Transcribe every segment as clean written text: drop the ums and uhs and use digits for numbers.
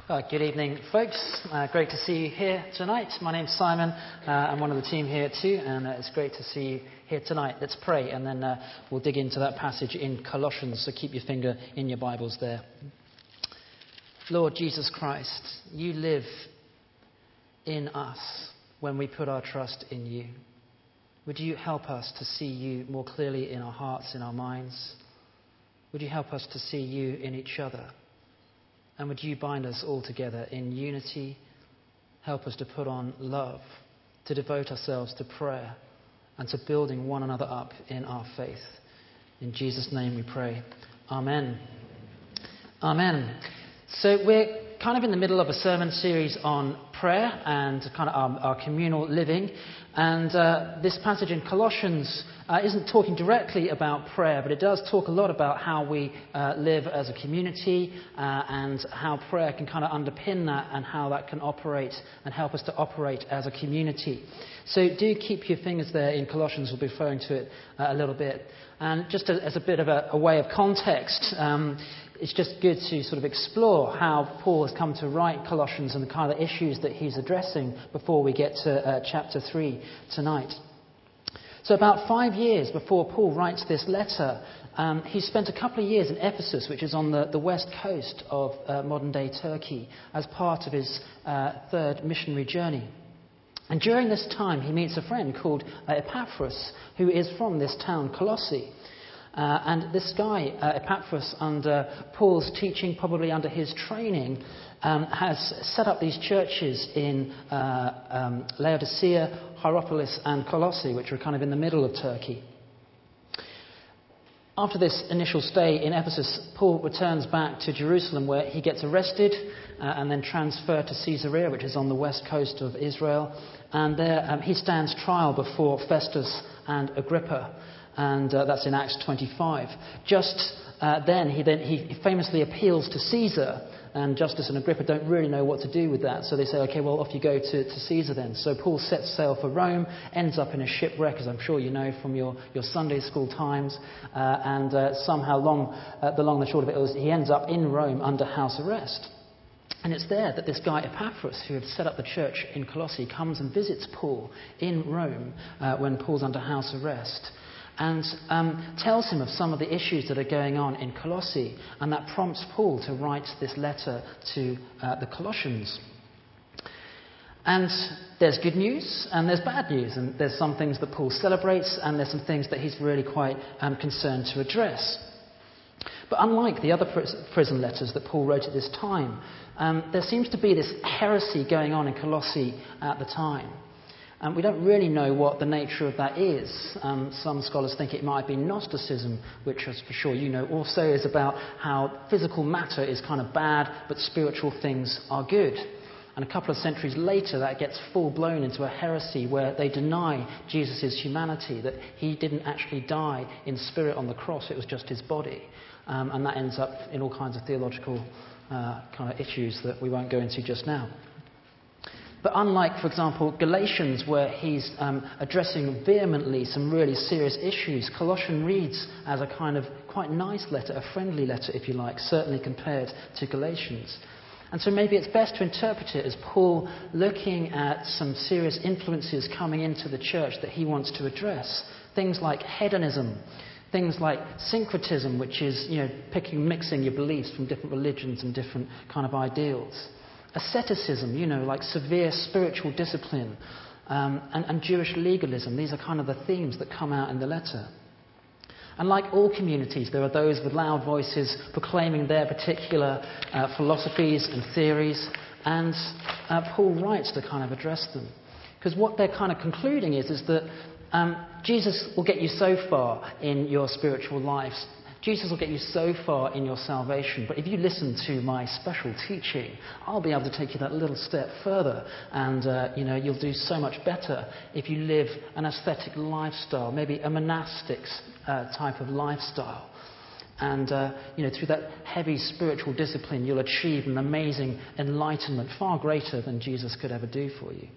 Good evening, folks. Great to see you here tonight. My name's Simon. I'm one of the team here too, and it's great to see you here tonight. Let's pray, and then we'll dig into that passage in Colossians, so keep your finger in your Bibles there. Lord Jesus Christ, you live in us when we put our trust in you. Would you help us to see you more clearly in our hearts, in our minds? Would you help us to see you in each other? And would you bind us all together in unity? Help us to put on love, to devote ourselves to prayer, and to building one another up in our faith. In Jesus' name we pray. Amen. Amen. So we're kind of in the middle of a sermon series on prayer and kind of our communal living. And this passage in Colossians isn't talking directly about prayer, but it does talk a lot about how we live as a community and how prayer can kind of underpin that and how that can operate and help us to operate as a community. So do keep your fingers there in Colossians. We'll be referring to it a little bit. And just as a bit of a way of context, it's just good to sort of explore how Paul has come to write Colossians and the kind of issues that he's addressing before we get to chapter 3 tonight. So about 5 years before Paul writes this letter, he spent a couple of years in Ephesus, which is on the west coast of modern-day Turkey, as part of his third missionary journey. And during this time, he meets a friend called Epaphras, who is from this town, Colossae. And this guy, Epaphras, under Paul's teaching, probably under his training, has set up these churches in Laodicea, Hierapolis, and Colossae, which are kind of in the middle of Turkey. After this initial stay in Ephesus, Paul returns back to Jerusalem, where he gets arrested and then transferred to Caesarea, which is on the west coast of Israel. And there he stands trial before Festus and Agrippa. And that's in Acts 25. Just then he famously appeals to Caesar, and Justus and Agrippa don't really know what to do with that. So they say, okay, well, off you go to Caesar then. So Paul sets sail for Rome, ends up in a shipwreck, as I'm sure you know from your Sunday school times. And somehow the long and the short of it is he ends up in Rome under house arrest. And it's there that this guy Epaphras, who had set up the church in Colossae, comes and visits Paul in Rome when Paul's under house arrest. And tells him of some of the issues that are going on in Colossae, and that prompts Paul to write this letter to the Colossians. And there's good news and there's bad news, and there's some things that Paul celebrates, and there's some things that he's really quite concerned to address. But unlike the other prison letters that Paul wrote at this time, there seems to be this heresy going on in Colossae at the time. We don't really know what the nature of that is. Some scholars think it might be Gnosticism, which, as for sure you know, also is about how physical matter is kind of bad, but spiritual things are good. And a couple of centuries later, that gets full-blown into a heresy where they deny Jesus' humanity, that he didn't actually die in spirit on the cross, it was just his body. And that ends up in all kinds of theological kind of issues that we won't go into just now. But unlike, for example, Galatians, where he's addressing vehemently some really serious issues, Colossians reads as a kind of quite nice letter, a friendly letter, if you like, certainly compared to Galatians. And so maybe it's best to interpret it as Paul looking at some serious influences coming into the church that he wants to address. Things like hedonism, things like syncretism, which is, mixing your beliefs from different religions and different kind of ideals. Asceticism, like severe spiritual discipline, and Jewish legalism. These are kind of the themes that come out in the letter. And like all communities, there are those with loud voices proclaiming their particular philosophies and theories, and Paul writes to kind of address them. Because what they're kind of concluding is that Jesus will get you so far in your spiritual lives. Jesus will get you so far in your salvation, but if you listen to my special teaching, I'll be able to take you that little step further, and you'll do so much better if you live an ascetic lifestyle, maybe a monastic type of lifestyle. And through that heavy spiritual discipline, you'll achieve an amazing enlightenment, far greater than Jesus could ever do for you.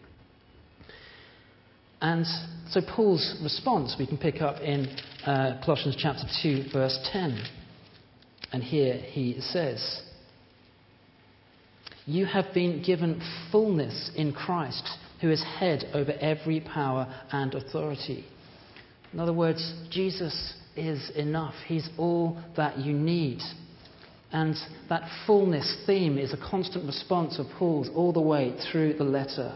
And so Paul's response we can pick up in Colossians chapter 2, verse 10. And here he says, You have been given fullness in Christ, who is head over every power and authority. In other words, Jesus is enough. He's all that you need. And that fullness theme is a constant response of Paul's all the way through the letter.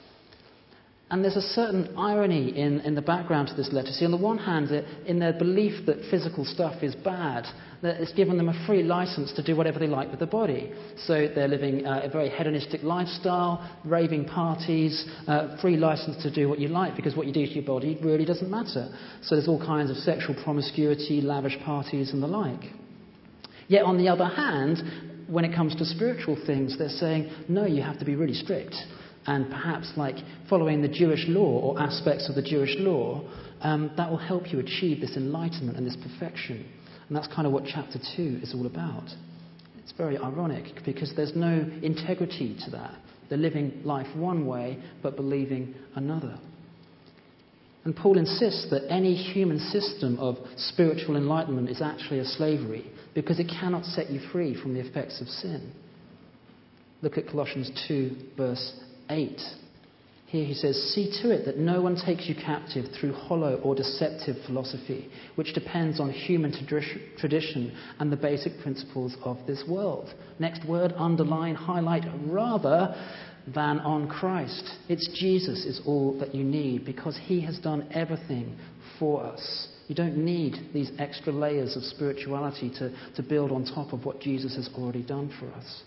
And there's a certain irony in the background to this letter. See, on the one hand, in their belief that physical stuff is bad, that it's given them a free license to do whatever they like with the body. So they're living a very hedonistic lifestyle, raving parties, free license to do what you like, because what you do to your body really doesn't matter. So there's all kinds of sexual promiscuity, lavish parties and the like. Yet on the other hand, when it comes to spiritual things, they're saying, no, you have to be really strict. And perhaps like following the Jewish law or aspects of the Jewish law, that will help you achieve this enlightenment and this perfection. And that's kind of what chapter 2 is all about. It's very ironic because there's no integrity to that. They're living life one way but believing another. And Paul insists that any human system of spiritual enlightenment is actually a slavery because it cannot set you free from the effects of sin. Look at Colossians 2 verse 8. Here he says, "See to it that no one takes you captive through hollow or deceptive philosophy, which depends on human tradition and the basic principles of this world." Next word, underline, highlight, rather than on Christ. It's Jesus is all that you need because he has done everything for us. You don't need these extra layers of spirituality to build on top of what Jesus has already done for us.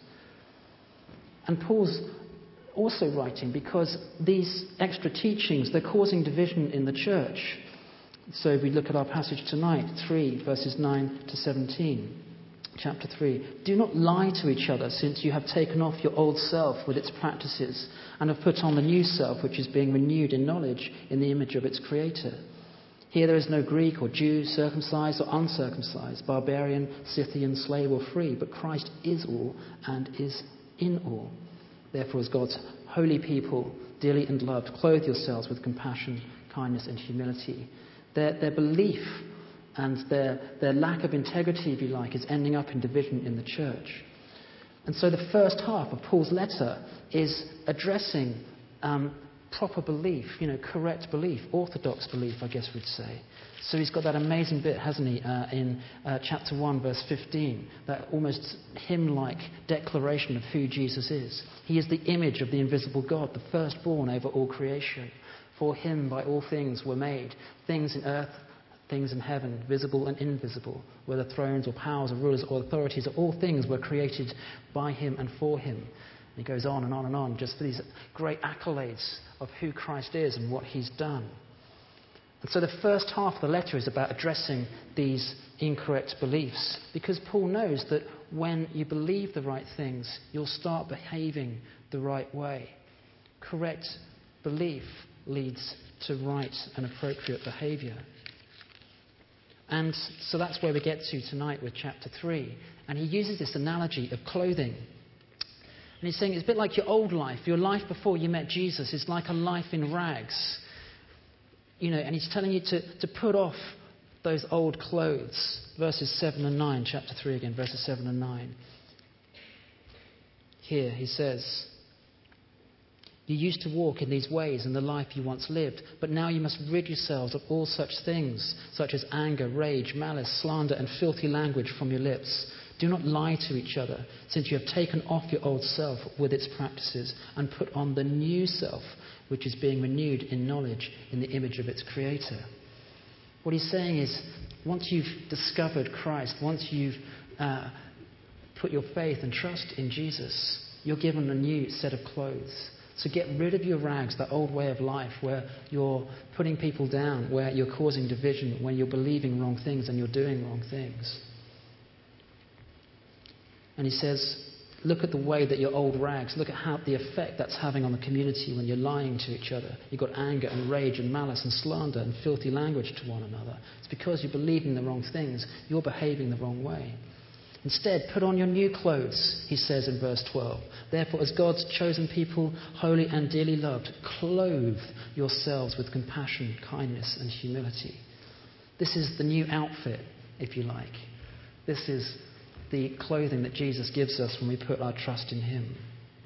And Paul's also writing because these extra teachings, they're causing division in the church. So if we look at our passage tonight, 3 verses 9 to 17. Chapter 3. "Do not lie to each other, since you have taken off your old self with its practices and have put on the new self, which is being renewed in knowledge in the image of its creator. Here there is no Greek or Jew, circumcised or uncircumcised, barbarian, Scythian, slave or free, but Christ is all and is in all. Therefore, as God's holy people, dearly and loved, clothe yourselves with compassion, kindness and humility." Their belief and their lack of integrity, if you like, is ending up in division in the church. And so the first half of Paul's letter is addressing proper belief, correct belief, orthodox belief, I guess we'd say. So he's got that amazing bit, hasn't he, in chapter 1, verse 15, that almost hymn-like declaration of who Jesus is. He is the image of the invisible God, the firstborn over all creation. For him, by all things were made, things in earth, things in heaven, visible and invisible, whether thrones or powers or rulers or authorities, all things were created by him and for him. He goes on and on and on, just for these great accolades of who Christ is and what he's done. And so the first half of the letter is about addressing these incorrect beliefs, because Paul knows that when you believe the right things, you'll start behaving the right way. Correct belief leads to right and appropriate behaviour. And so that's where we get to tonight with chapter 3. And he uses this analogy of clothing. And he's saying it's a bit like your old life. Your life before you met Jesus is like a life in rags. And he's telling you to put off those old clothes. Verses 7 and 9, chapter 3 again, verses 7 and 9. Here he says, "You used to walk in these ways in the life you once lived, but now you must rid yourselves of all such things, such as anger, rage, malice, slander, and filthy language from your lips. Do not lie to each other, since you have taken off your old self with its practices and put on the new self, which is being renewed in knowledge in the image of its creator." What he's saying is, once you've discovered Christ, once you've put your faith and trust in Jesus, you're given a new set of clothes. So get rid of your rags, that old way of life where you're putting people down, where you're causing division, when you're believing wrong things and you're doing wrong things. And he says, look at the way that your old rags, look at how the effect that's having on the community when you're lying to each other. You've got anger and rage and malice and slander and filthy language to one another. It's because you're believing the wrong things. You're behaving the wrong way. Instead, put on your new clothes, he says in verse 12. Therefore, as God's chosen people, holy and dearly loved, clothe yourselves with compassion, kindness and humility. This is the new outfit, if you like. This is the clothing that Jesus gives us when we put our trust in him.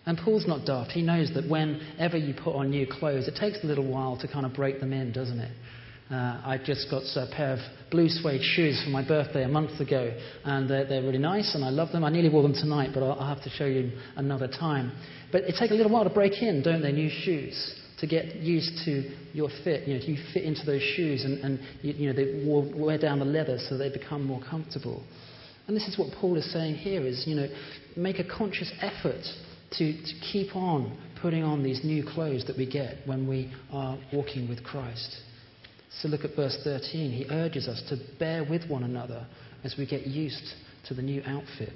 And Paul's not daft. He knows that whenever you put on new clothes, it takes a little while to kind of break them in, doesn't it? I just got a pair of blue suede shoes for my birthday a month ago, and they're really nice, and I love them. I nearly wore them tonight, but I'll have to show you another time. But it takes a little while to break in, don't they, new shoes, to get used to your fit. You fit into those shoes, and they wear down the leather so they become more comfortable. And this is what Paul is saying here: is make a conscious effort to keep on putting on these new clothes that we get when we are walking with Christ. So look at verse 13. He urges us to bear with one another as we get used to the new outfit.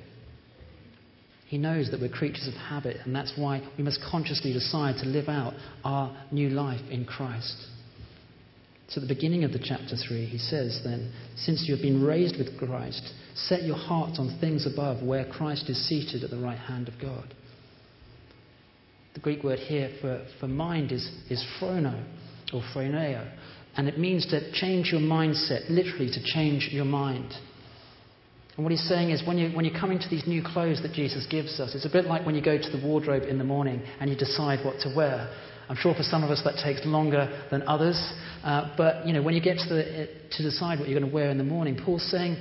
He knows that we're creatures of habit, and that's why we must consciously decide to live out our new life in Christ. So at the beginning of the chapter 3, he says then, since you have been raised with Christ, set your hearts on things above, where Christ is seated at the right hand of God. The Greek word here for mind is phrono, or phroneo, and it means to change your mindset, literally to change your mind. And what he's saying is when you're coming to these new clothes that Jesus gives us, it's a bit like when you go to the wardrobe in the morning and you decide what to wear. I'm sure for some of us that takes longer than others, but when you get to decide what you're going to wear in the morning, Paul's saying,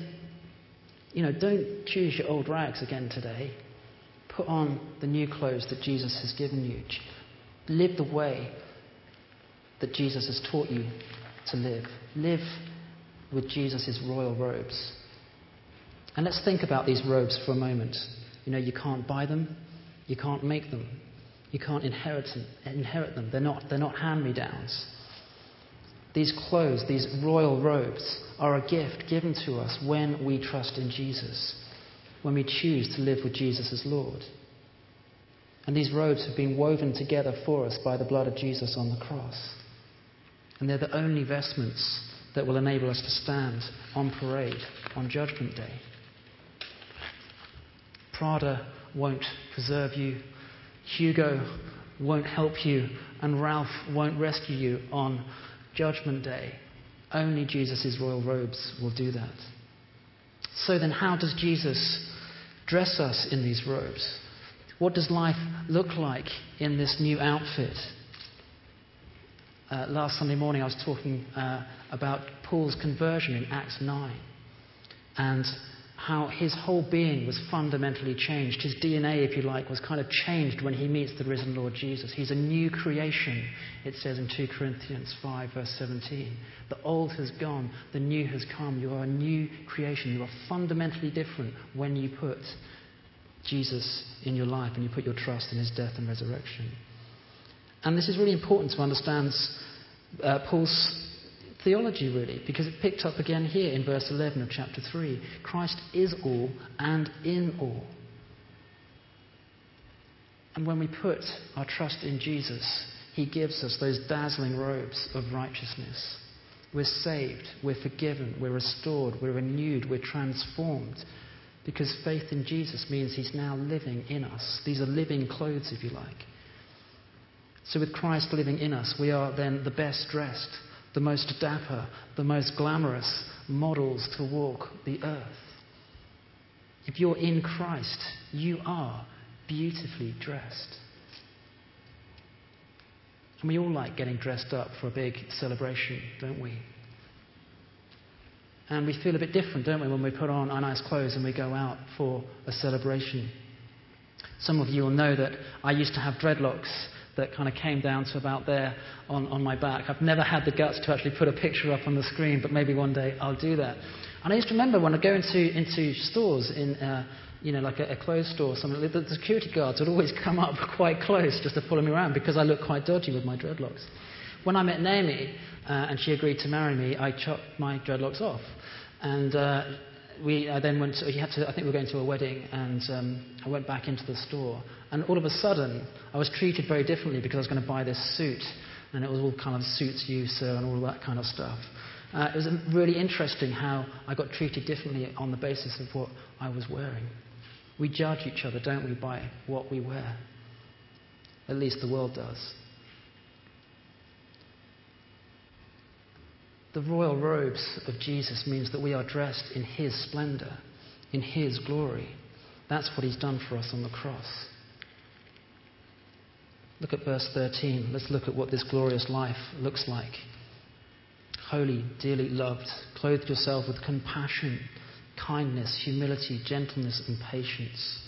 don't choose your old rags again today. Put on the new clothes that Jesus has given you. Live the way that Jesus has taught you to live. Live with Jesus' royal robes. And let's think about these robes for a moment. You can't buy them. You can't make them. You can't inherit them. They're not hand-me-downs. These clothes, these royal robes, are a gift given to us when we trust in Jesus, when we choose to live with Jesus as Lord. And these robes have been woven together for us by the blood of Jesus on the cross. And they're the only vestments that will enable us to stand on parade on Judgment Day. Prada won't preserve you, Hugo won't help you, and Ralph won't rescue you on Judgment Day. Only Jesus' royal robes will do that. So then, how does Jesus dress us in these robes? What does life look like in this new outfit? Last Sunday morning I was talking about Paul's conversion in Acts 9 and how his whole being was fundamentally changed. His DNA, if you like, was kind of changed when he meets the risen Lord Jesus. He's a new creation, it says in 2 Corinthians 5 verse 17. The old has gone, the new has come. You are a new creation. You are fundamentally different when you put Jesus in your life and you put your trust in his death and resurrection. And this is really important to understand Paul's theology, really, because it picked up again here in verse 11 of chapter 3. Christ is all and in all. And when we put our trust in Jesus, he gives us those dazzling robes of righteousness. We're saved, we're forgiven, we're restored, we're renewed, we're transformed. Because faith in Jesus means he's now living in us. These are living clothes, if you like. So with Christ living in us, we are then the best dressed, the most dapper, the most glamorous models to walk the earth. If you're in Christ, you are beautifully dressed. And we all like getting dressed up for a big celebration, don't we? And we feel a bit different, don't we, when we put on our nice clothes and we go out for a celebration. Some of you will know that I used to have dreadlocks that kind of came down to about there on my back. I've never had the guts to actually put a picture up on the screen, but maybe one day I'll do that. And I used to remember when I go into stores in like a clothes store or something, the security guards would always come up quite close just to follow me around because I look quite dodgy with my dreadlocks. When I met Naomi and she agreed to marry me, I chopped my dreadlocks off. And I then went to, I think we were going to a wedding, and I went back into the store. And all of a sudden, I was treated very differently because I was going to buy this suit. And it was all kind of suits you, sir, and all that kind of stuff. It was really interesting how I got treated differently on the basis of what I was wearing. We judge each other, don't we, by what we wear? At least the world does. The royal robes of Jesus means that we are dressed in his splendor, in his glory. That's what he's done for us on the cross. Look at verse 13. Let's look at what this glorious life looks like. Holy, dearly loved, clothe yourself with compassion, kindness, humility, gentleness, and patience.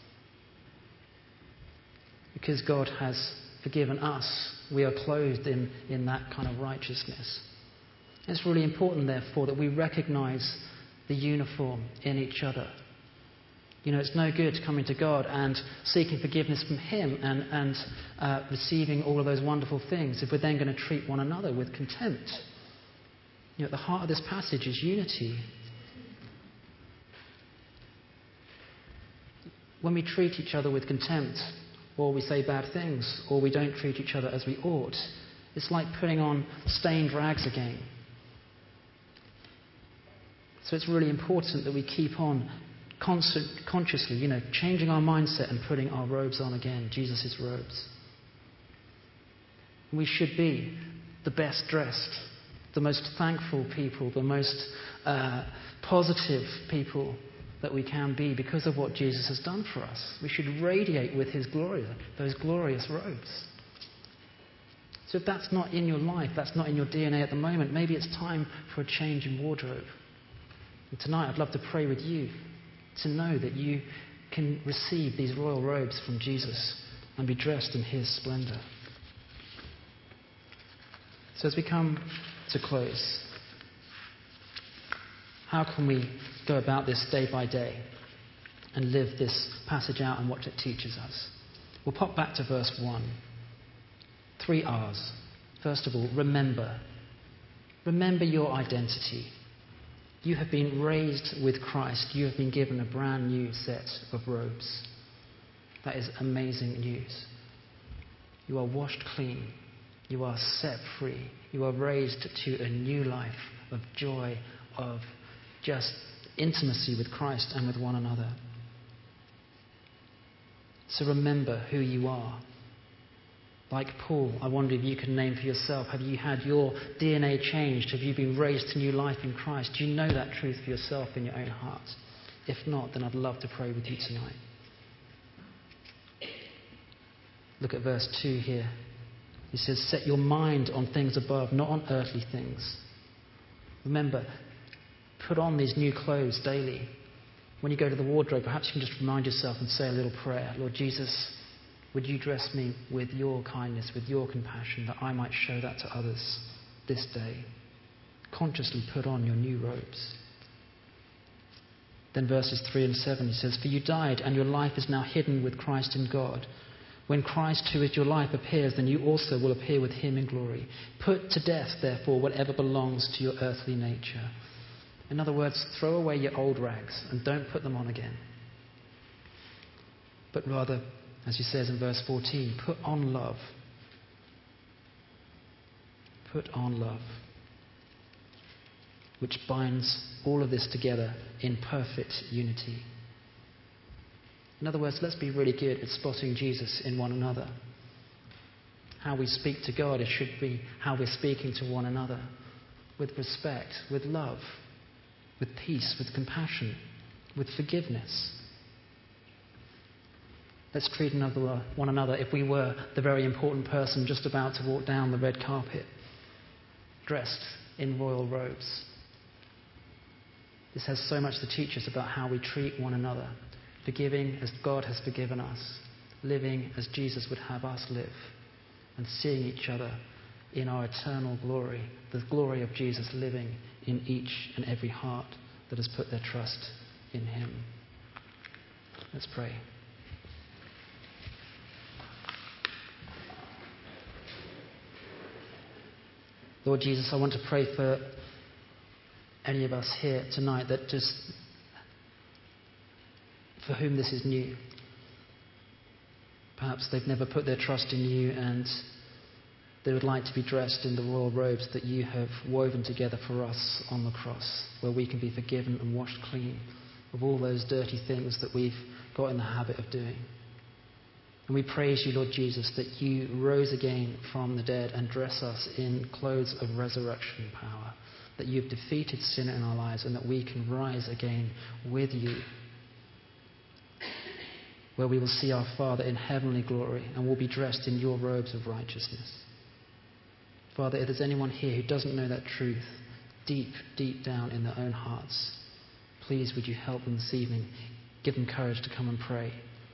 Because God has forgiven us, we are clothed in that kind of righteousness. It's really important, therefore, that we recognize the uniform in each other. It's no good coming to God and seeking forgiveness from Him and receiving all of those wonderful things if we're then going to treat one another with contempt. At the heart of this passage is unity. When we treat each other with contempt, or we say bad things, or we don't treat each other as we ought, it's like putting on stained rags again. So it's really important that we keep on consciously, changing our mindset and putting our robes on again, Jesus' robes. We should be the best dressed, the most thankful people, the most positive people that we can be because of what Jesus has done for us. We should radiate with His glory, those glorious robes. So if that's not in your life, that's not in your DNA at the moment, maybe it's time for a change in wardrobe. And tonight I'd love to pray with you to know that you can receive these royal robes from Jesus and be dressed in His splendour. So as we come to close, how can we go about this day by day and live this passage out and what it teaches us? We'll pop back to verse 1. 3 R's. First of all, remember. Remember your identity. You have been raised with Christ. You have been given a brand new set of robes. That is amazing news. You are washed clean. You are set free. You are raised to a new life of joy, of just intimacy with Christ and with one another. So remember who you are. Like Paul, I wonder if you can name for yourself, have you had your DNA changed? Have you been raised to new life in Christ? Do you know that truth for yourself in your own heart? If not, then I'd love to pray with you tonight. Look at verse 2 here. He says, set your mind on things above, not on earthly things. Remember, put on these new clothes daily. When you go to the wardrobe, perhaps you can just remind yourself and say a little prayer. Lord Jesus, would you dress me with your kindness, with your compassion, that I might show that to others this day? Consciously put on your new robes. Then verses 3 and 7, he says, for you died, and your life is now hidden with Christ in God. When Christ, who is your life, appears, then you also will appear with him in glory. Put to death, therefore, whatever belongs to your earthly nature. In other words, throw away your old rags and don't put them on again. But rather, as he says in verse 14, put on love. Put on love, which binds all of this together in perfect unity. In other words, let's be really good at spotting Jesus in one another. How we speak to God, it should be how we're speaking to one another. With respect, with love, with peace, with compassion, with forgiveness. Let's treat one another if we were the very important person just about to walk down the red carpet, dressed in royal robes. This has so much to teach us about how we treat one another. Forgiving as God has forgiven us, living as Jesus would have us live, and seeing each other in our eternal glory, the glory of Jesus living in each and every heart that has put their trust in him. Let's pray. Lord Jesus, I want to pray for any of us here tonight that just for whom this is new. Perhaps they've never put their trust in you and they would like to be dressed in the royal robes that you have woven together for us on the cross, where we can be forgiven and washed clean of all those dirty things that we've got in the habit of doing. And we praise you, Lord Jesus, that you rose again from the dead and dress us in clothes of resurrection power, that you've defeated sin in our lives and that we can rise again with you. where we will see our Father in heavenly glory and will be dressed in your robes of righteousness. Father, if there's anyone here who doesn't know that truth deep, deep down in their own hearts, please would you help them this evening, give them courage to come and pray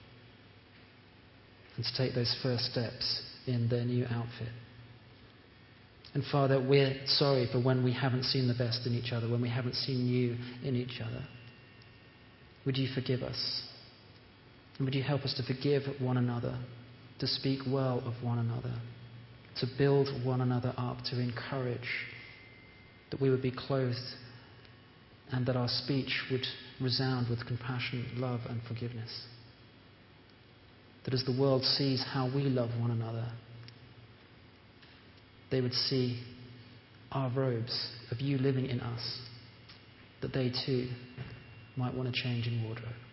and to take those first steps in their new outfit. And Father, we're sorry for when we haven't seen the best in each other, when we haven't seen you in each other. Would you forgive us? And would you help us to forgive one another, to speak well of one another, to build one another up, to encourage, that we would be clothed and that our speech would resound with compassion, love and forgiveness. That as the world sees how we love one another, they would see our robes of you living in us, that they too might want to change in wardrobe.